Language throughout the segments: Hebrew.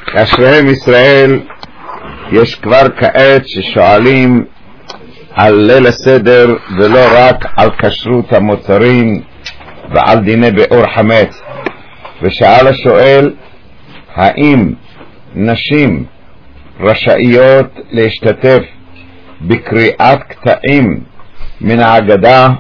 אשריהם ישראל. יש כבר כעת ששואלים על ליל הסדר ולא רק על כשרות המוצרים ועל דיני באור חמץ. ושאל השואל, האם נשים רשאיות להשתתף בקריאת קטעים מן ההגדה,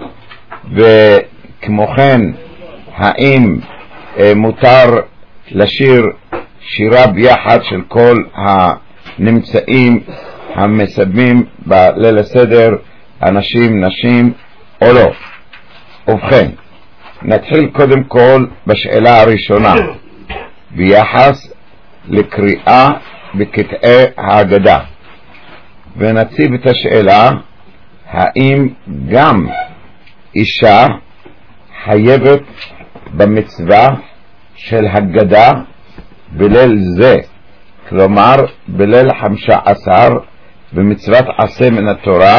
וכמו כן האם מותר לשיר שירה ביחד של כל הנמצאים המסדמים בליל הסדר, אנשים, נשים או לא. ובכן, נתחיל קודם כל בשאלה הראשונה ביחס לקריאה בקטעי ההגדה, ונציב את השאלה, האם גם אישה חייבת במצווה של הגדה בליל זה, כלומר בליל 15 במצוות עשה מן התורה,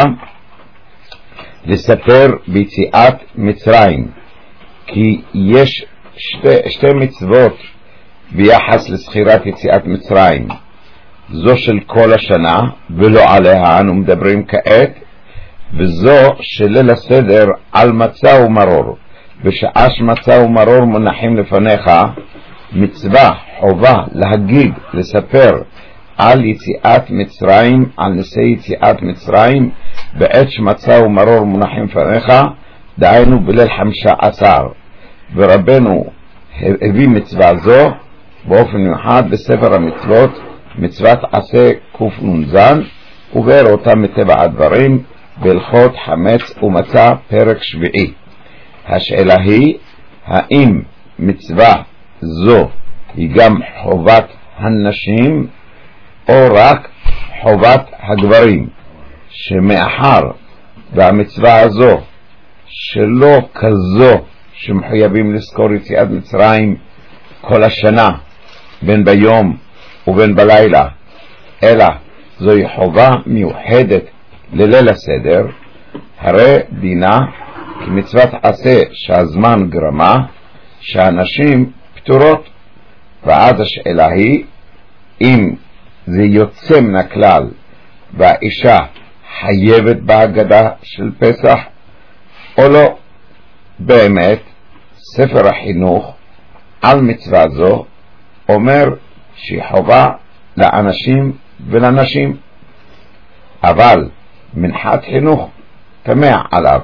לספר ביציאת מצרים? כי יש שתי מצוות ביחס לזכירת יציאת מצרים, זו של כל השנה ולא עליה אנו מדברים כעת, וזו של ליל הסדר על מצה ומרור. בשעה שמצה ומרור מונחים לפניך, מצווה חובה להגיד, לספר על יציאת מצרים, על נושא יציאת מצרים, בעת שמצה ומרור מונחים לפניך, דהיינו בליל 15. ורבנו הביא מצווה זו באופן מיוחד בספר המצוות, מצוות עשה קנ"ז, ובאר אותה מטבע הדברים בהלכות חמץ ומצה פרק 7. השאלה היא, האם מצווה זו היא גם חובת הנשים או רק חובת הגברים? שמאחר והמצווה הזו שלא כזו שמחויבים לזכור יציאת מצרים כל השנה בין ביום ובין בלילה, אלא זוהי חובה מיוחדת לליל הסדר, הרי דינה כמצוות עשה שהזמן גרמה, שהנשים פטורות. ואז השאלה היא, אם זה יוצא מן הכלל והאישה חייבת בהגדה של פסח או לא. באמת ספר החינוך על מצווה זו אומר שהיא חובה לאנשים ולנשים, אבל מנחת חינוך תמה עליו,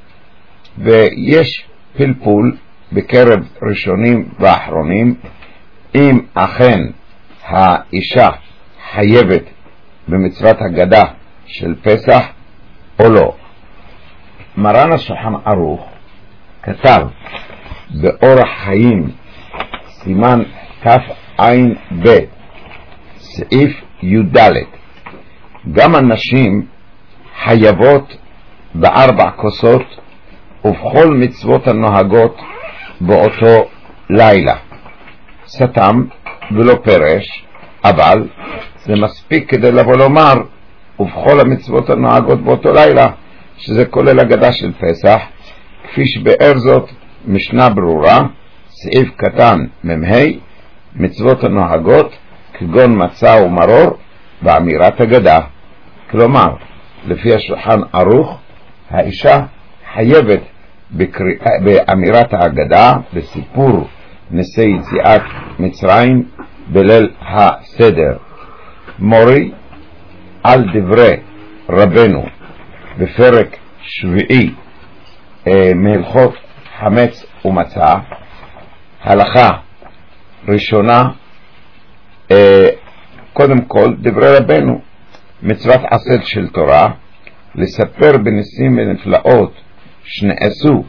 ויש פלפול בקרב ראשונים ואחרונים אם אכן האישה חייבת במצוות הגדה של פסח או לא. מרן השולחן ערוך כתב באורח חיים סימן תע"ב סעיף י"ד, גם הנשים חייבות ב4 כוסות ובכל מצוות הנוהגות באותו לילה. סתם ולא פרש, אבל זה מספיק כדי לבוא לומר ובכל המצוות הנוהגות באותו לילה, שזה כולל הגדה של פסח, כפי שבאר זאת משנה ברורה, סעיף קטן מ"ה, מצוות הנוהגות כגון מצה ומרור באמירת הגדה. כלומר, לפי השולחן ערוך, האישה חייבת באמירת ההגדה, בסיפור נושא יציאת מצרים בליל הסדר. מורי על דברי רבנו בפרק 7 מהלכות חמץ ומצה, הלכה ראשונה, קודם כל דברי רבנו, מצוות עשה של תורה, לספר בניסים ונפלאות שנעשו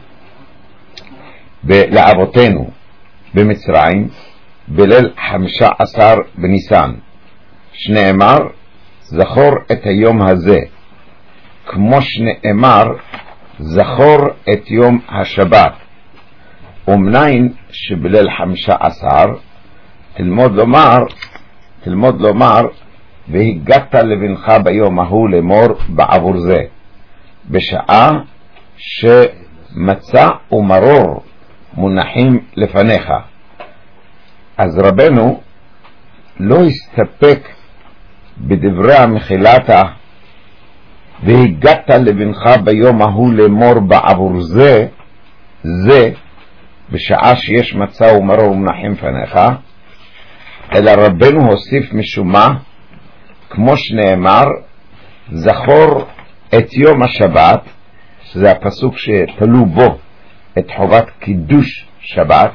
לאבותינו במצרים בליל 15 בניסן, שנאמר זכור את היום הזה, כמו שנאמר זכור את יום השבת. ומניין שבליל 15 תלמוד לומר והגעת לבנך ביום ההוא לאמור בעבור זה, בשעה שמצה ומרור מונחים לפניך. אז רבנו לא הסתפק בדברי המחילתה, והגעת לבנך ביום ההוא לאמור בעבור זה בשעה שיש מצה ומרור ומנחם פניך, אלא רבנו הוסיף משום מה, כמו שנאמר, זכור את יום השבת, שזה הפסוק שתלו בו את חובת קידוש שבת,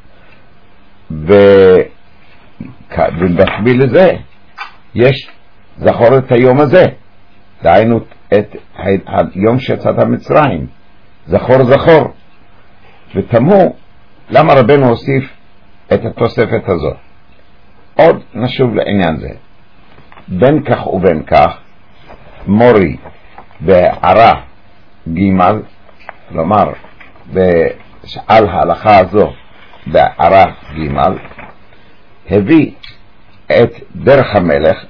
ובמקביל לזה יש זכור את היום הזה, דהיינו את היום שיצאת מצרים, זכור, ותמו למה רבנו הוסיף את התוספת הזאת. עוד נשוב לעניין זה, בין כך ובין כך מורי בערה ג', כלומר על ההלכה הזו בערה ג', הביא את דרך המלך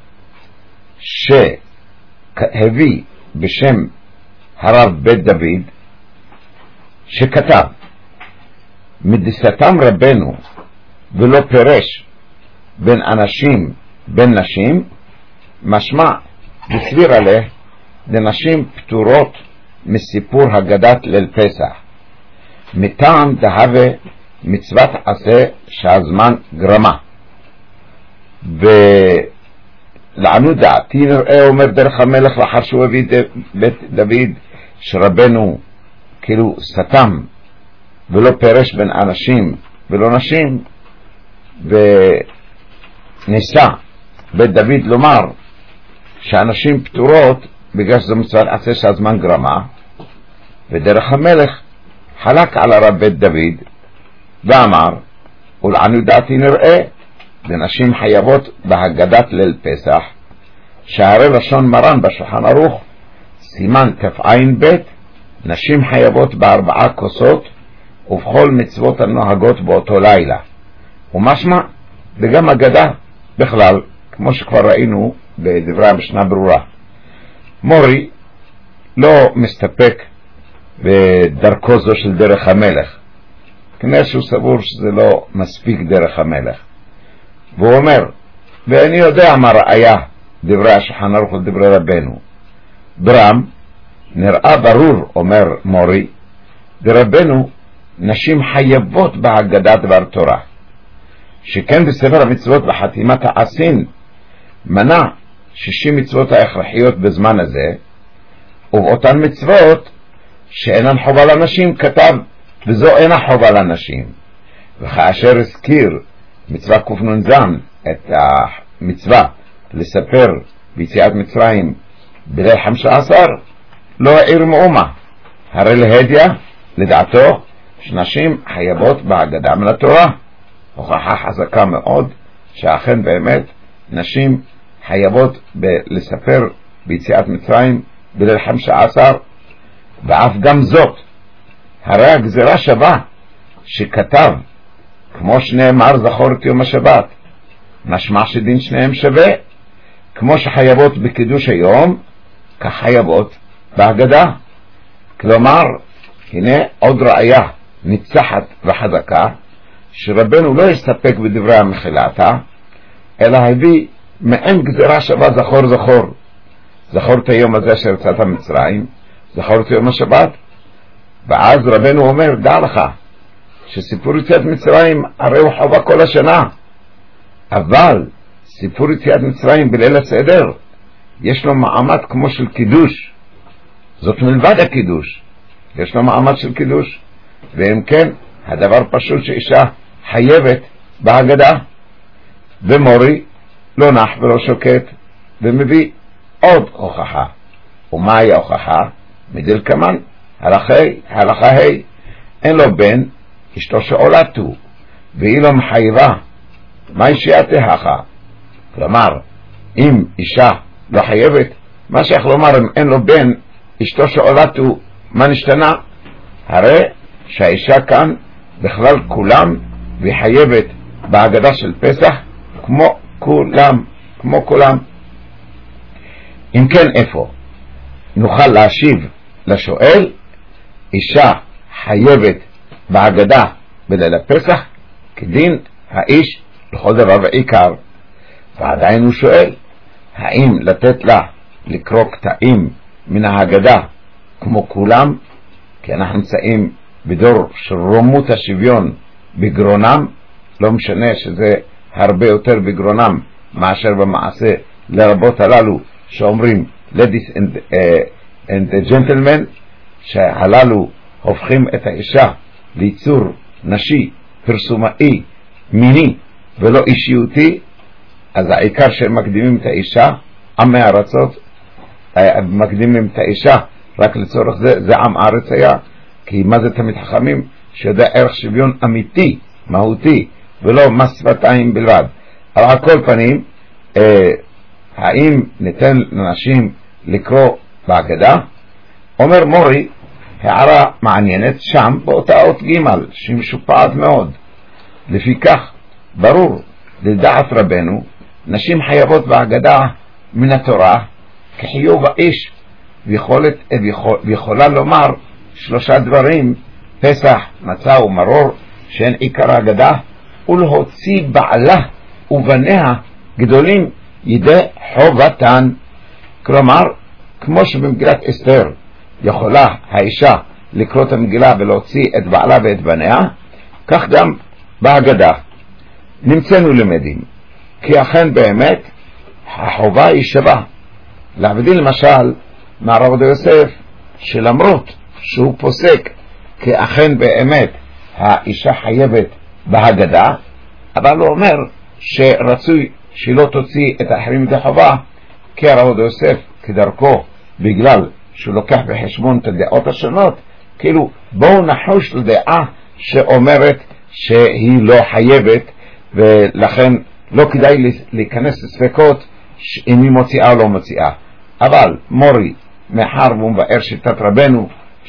שהביא בשם הרב בית דוד, שכתב מדסתם רבנו ולא פירש בין אנשים בין נשים, משמע בסביר עליה לנשים פטורות מסיפור הגדת ליל פסח, מטעם דהווה מצוות עשה שהזמן גרמה. ולענו דעתי נראה, אומר דרך המלך לאחר שהוא הביא בית דוד, שרבנו כאילו סתם ולא פירש בין אנשים ולא נשים, וניסה בית דוד לומר שאנשים פטורות בגלל שזו מצוות עשה שהזמן גרמה, ודרך המלך חלק על הרב בית דוד ואמר, ולענו דעתי נראה, לנשים חייבות בהגדת ליל פסח, שהרי לשון מרן בשולחן ערוך סימן תע"ב, נשים חייבות ב4 כוסות ובכל מצוות הנוהגות באותו לילה, ומשמע וגם הגדה בכלל, כמו שכבר ראינו בדברי המשנה ברורה. מורי לא מסתפק בדרכו זו של דרך המלך, כנראה שהוא סבור שזה לא מספיק דרך המלך, והוא אומר, ואני יודע מה ראיה דברי השולחן ערוך ודברי רבנו. ברם נראה ברור, אומר מורי, דרבנו נשים חייבות בהגדת דבר תורה, שכן בספר המצוות בחתימת העשין מנה 60 מצוות ההכרחיות בזמן הזה, ובאותן מצוות שאינן חובה לנשים כתב וזו אינה חובה לנשים. וכאשר הזכיר מצווה קנ"ז את המצווה לספר ביציאת מצרים בליל 15, לא העיר מאומה, הרי להדיה לדעתו שנשים חייבות בהגדה מן התורה, הוכחה חזקה מאוד שאכן באמת נשים חייבות לספר ביציאת מצרים בליל 15, ואף גם זאת הרי הגזירה שווה שכתב כמו שנאמר זכור את יום השבת, משמע שדין שניהם שווה, כמו שחייבות בקידוש היום כך חייבות בהגדה. כלומר הנה עוד ראיה ניצחת וחזקה שרבנו לא יסתפק בדברי המחילתה, אלא הביא מעין גזירה שווה זכור את היום הזה שיצאת מצרים, זכור את יום השבת. ואז רבנו אומר, דע לך שסיפור יציאת מצרים הרי הוא חובה כל השנה, אבל סיפור יציאת מצרים בליל הסדר יש לו מעמד כמו של קידוש, זאת מלבד הקידוש יש לו מעמד של קידוש, ואם כן הדבר פשוט שאישה חייבת בהגדה. ומורי לא נח ולא שוקט ומביא עוד הוכחה. ומהי ההוכחה? מדלקמן הלכה ה', אין לו בן אשתו שעולתו והיא לא מחייבה, מה ישייתהכה? כלומר אם אישה לא חייבת, מה שייך לומר אם אין לו בן אשתו שעולתו, מה נשתנה? הרי שהאישה כאן בכלל כולם והיא חייבת בהגדה של פסח כמו כולם. אם כן איפה נוכל להשיב לשואל? אישה חייבת בהגדה בליל הפסח כדין האיש לכל דבר ועיקר, ועדיין הוא שואל, האם לתת לה לקרוא קטעים מן ההגדה כמו כולם, כי אנחנו נמצאים בדור של רוממות השוויון בגרונם, לא משנה שזה הרבה יותר בגרונם מאשר במעשה, לרבות הללו שאומרים ladies and gentlemen, שהללו הופכים את האישה ליצור נשי, פרסומאי, מיני ולא אישיותי. אז העיקר שהם מקדימים את האישה, עמי הארצות מקדימים את האישה רק לצורך זה, זה עם הארץ היה, כי מה זה תמיד חכמים שיודע ערך שוויון אמיתי, מהותי, ולא מס שפתיים בלבד. אבל על כל פנים, האם ניתן לנשים לקרוא בהגדה? אומר מורי הערה מעניינת שם באותה אות ג' שהיא משופעת מאוד. לפיכך ברור לדעת רבנו, נשים חייבות בהגדה מן התורה כחיוב האיש, ויכולה לומר 3 דברים: פסח, מצה ומרור, שהן עיקר ההגדה, ולהוציא בעלה ובניה גדולים ידי חובתן. כלומר, כמו שבמגילת אסתר יכולה האישה לקרוא את המגילה ולהוציא את בעלה ואת בניה, כך גם בהגדה. נמצאנו למדים כי אכן באמת החובה היא שווה. להבדיל למשל מהרב עובדיה יוסף, שלמרות שהוא פוסק כי אכן באמת האישה חייבת בהגדה, אבל הוא אומר שרצוי שלא תוציא את האחרים ידי חובה, כי הרב עובדיה יוסף כדרכו, בגלל שהוא לוקח בחשבון את הדעות השונות, כאילו בואו נחוש לדעה שאומרת שהיא לא חייבת, ולכן לא כדאי להיכנס לספקות אם היא מוציאה או לא מוציאה. אבל מורי, מאחר והוא מבאר שיטת רבנו,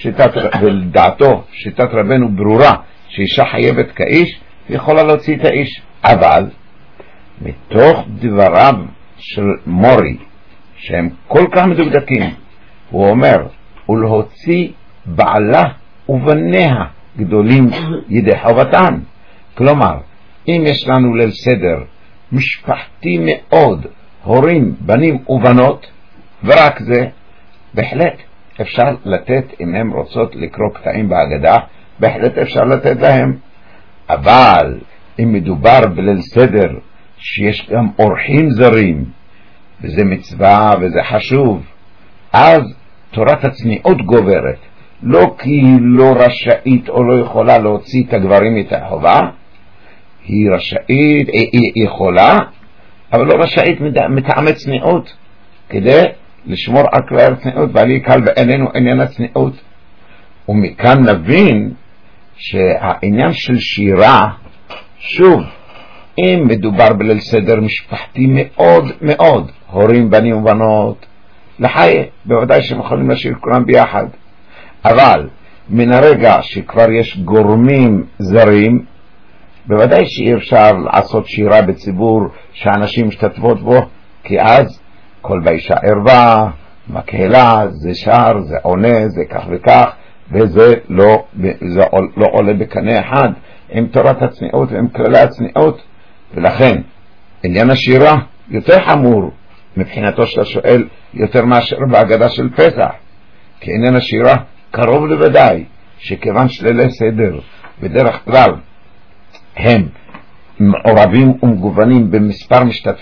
ולדעתו שיטת רבנו ברורה שאישה חייבת כאיש, היא יכולה להוציא את האיש. אבל מתוך דבריו של מורי שהם כל כך מדוקדקים, הוא אומר ולהוציא בעלה ובניה גדולים ידי חובתן. כלומר, אם יש לנו ליל סדר משפחתי מאוד, הורים, בנים ובנות, ורק זה, בהחלט אפשר לתת, אם הם רוצות לקרוא קטעים בהגדה, בהחלט אפשר לתת להם. אבל אם מדובר בליל סדר שיש גם אורחים זרים, וזה מצווה וזה חשוב, אז תורת הצניעות גוברת. לא כי היא לא רשאית או לא יכולה להוציא את הגברים את החובה, היא רשאית, היא יכולה, אבל לא רשאית מטעמי צניעות, כדי לשמור על כלל הצניעות, ועלי קל בעינינו עניין הצניעות. ומכאן נבין שהעניין של שירה, שוב, אם מדובר בליל סדר משפחתי מאוד מאוד, הורים, בנים ובנות, לחיי, בוודאי שהם יכולים לשיר כולם ביחד. אבל מן הרגע שכבר יש גורמים זרים, בוודאי שאי אפשר לעשות שירה בציבור שאנשים משתתפות בו, כי אז כל באישה ערווה, מקהלה, זה שר, זה עונה, זה כך וכך, וזה לא עולה בקנה אחד עם תורת הצניעות ועם כללי הצניעות. ולכן עניין השירה יותר חמור מבחינתו של השואל, יותר מאשר בהגדה של פסח, כי עניין השירה קרוב לוודאי שכיוון שלילי סדר בדרך כלל הם מעורבים ומגוונים במספר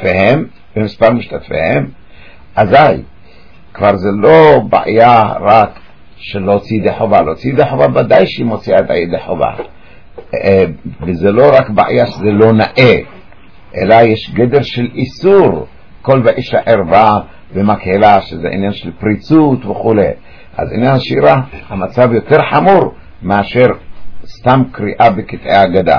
משתתפיהם, אזי כבר זה לא בעיה רק של להוציא ידי חובה. להוציא ידי חובה ודאי שהיא מוציאה את ידי חובה, וזה לא רק בעיה שזה לא נאה, אלא יש גדר של איסור, כל באישה ערווה ומקהלה, שזה עניין של פריצות וכו'. אז עניין השירה המצב יותר חמור מאשר סתם קריאה בקטעי הגדה.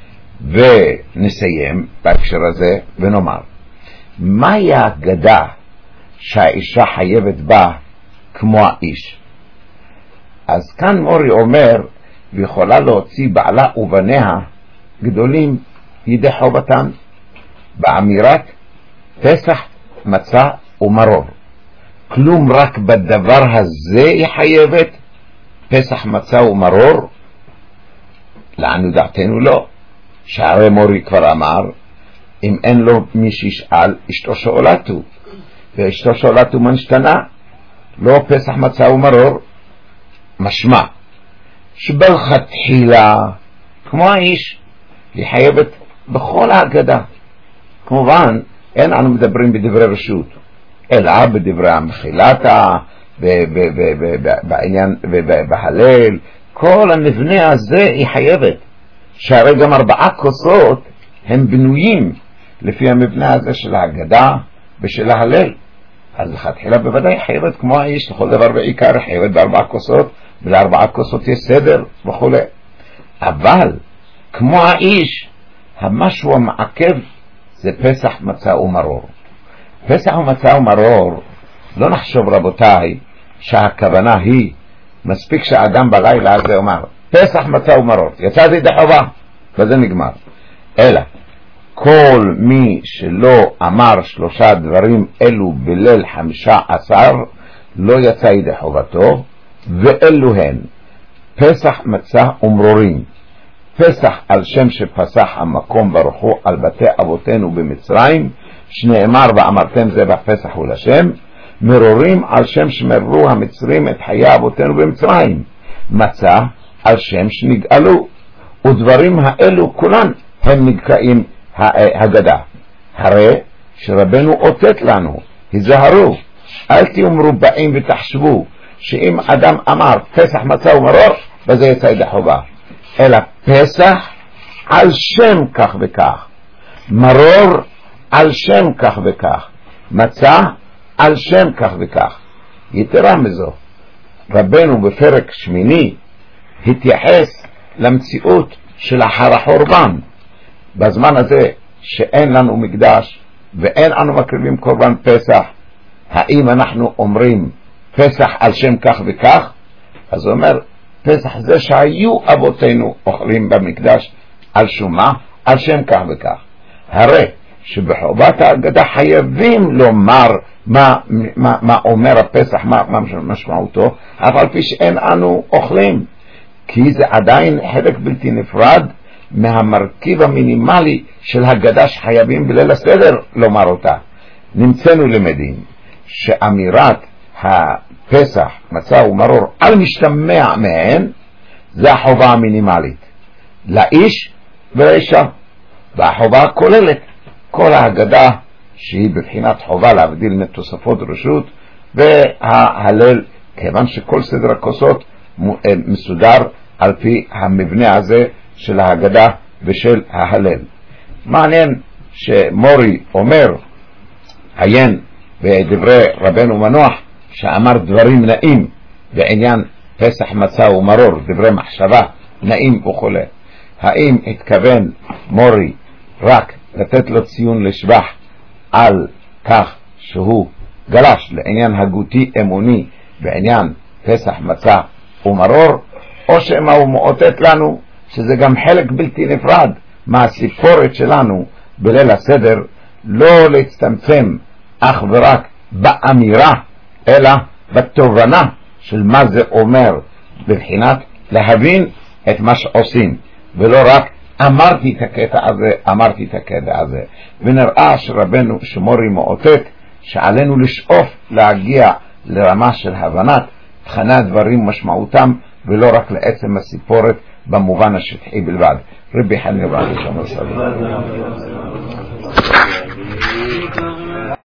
ונסיים בהקשר הזה ונאמר, מהי ההגדה שהאישה חייבת בה כמו האיש? אז כאן מורי אומר, ויכולה להוציא בעלה ובניה גדולים ידי חובתן, באמירת פסח, מצה ומרור. כלום רק בדבר הזה היא חייבת פסח, מצה ומרור? לענו דעתנו לא. שהרי מורי כבר אמר, אם אין לו מי שישאל, אשתו שאולתו, ואשתו שאולתו מה נשתנה? לא פסח מצה ומרור, משמע שבלכתחילה כמו האיש היא חייבת בכל ההגדה. כמובן אין אנו מדברים בדברי רשות, אלא בדברי המחילתה, בעניין בהלל, כל המבנה הזה היא חייבת, שהרי גם 4 כוסות הם בנויים לפי המבנה הזה של ההגדה ושל ההלל. אז לכתחילה בוודאי חייבת כמו האיש לכל דבר בעיקר, חייבת ב4 כוסות, ול4 כוסות יש סדר וכו'. אבל כמו האיש, המשהו המעכב זה פסח מצה ומרור. פסח ומצה ומרור, לא נחשוב רבותיי שהכוונה היא מספיק שהאדם בלילה הזה אומר פסח מצה ומרור, יצאתי ידי חובה וזה נגמר. אלא כל מי שלא אמר 3 דברים אלו בליל 15 לא יצא ידי חובתו, ואלו הן פסח מצה ומרורים. פסח על שם שפסח המקום ברחו על בתי אבותינו במצרים, שנאמר ואמרתם זה בפסח ולשם. מרורים על שם שמרו המצרים את חיי אבותינו במצרים. מצה על שם שנגאלו, ודברים האלו כולן הם נקראים הגדה. הרי שרבנו אותת לנו, היזהרו, אל תהיו מרובעים ותחשבו שאם אדם אמר פסח מצה ומרור וזה יצא ידי חובה, אלא פסח על שם כך וכך, מרור על שם כך וכך, מצה על שם כך וכך. יתרה מזו, רבנו בפרק 8 התייחס למציאות של אחר החורבן. בזמן הזה שאין לנו מקדש ואין אנו מקריבים קורבן פסח, האם אנחנו אומרים פסח על שם כך וכך? אז הוא אומר פסח זה שהיו אבותינו אוכלים במקדש על שומה על שם כך וכך. הרי שבחובת ההגדה חייבים לומר מה אומר הפסח, מה משמעותו, אבל פי שאין אנו אוכלים, כי זה עדיין חלק בלתי נפרד מהמרכיב המינימלי של הגדה שחייבים בליל הסדר לומר אותה. נמצאנו למדים שאמירת הפסח מצה ומרור על משתמע מהן זה החובה המינימלית לאיש ולאישה, והחובה הכוללת כל ההגדה שהיא בבחינת חובה להבדיל מתוספות רשות וההלל, כיוון שכל סדר הכוסות מסודר על פי המבנה הזה של ההגדה ושל ההלל. מעניין שמורי אומר עיין בדברי רבנו מנוח שאמר דברים נעים בעניין פסח מצה ומרור, דברי מחשבה נעים וכו'. האם התכוון מורי רק לתת לו ציון לשבח על כך שהוא גלש לעניין הגותי אמוני בעניין פסח מצה ומרור, או שמה הוא מאותת לנו שזה גם חלק בלתי נפרד מהסיפורת שלנו בליל הסדר, לא להצטמצם אך ורק באמירה אלא בתובנה של מה זה אומר, בבחינת להבין את מה שעושים, ולא רק אמרתי את הקטע הזה. ונראה שרבנו שמורי מאותת שעלינו לשאוף להגיע לרמה של הבנת תכני הדברים משמעותם, ולא רק לעצם הסיפורת במובן השטחי בלבד. רבי חנין רבי שמעון